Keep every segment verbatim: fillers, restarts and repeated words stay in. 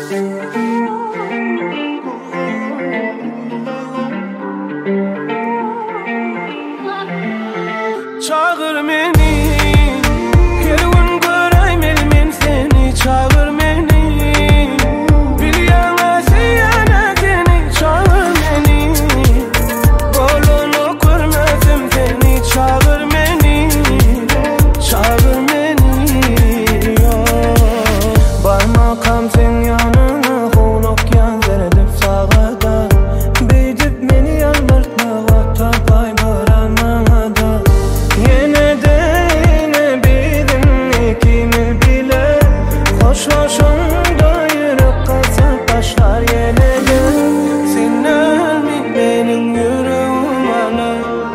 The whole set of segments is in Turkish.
Çağır meni, her gün göreyim men seni. Çağır meni, bir yana siyana seni. Çağır meni, bolunu görmezim seni. Çağır meni, çağır meni. Barmakam sen yanına, huluk yan zerdip sağada. Beycip meni yalvartma, tapay baranmana da. Yine de yine bildim ikimiz bile. Hoş hoşunda yürek kasıp taşlar yelege. Sen ölme benim yüreğim ana.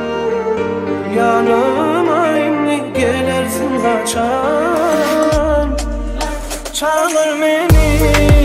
Yanıma indi gelersin kaçan. Çağır beni.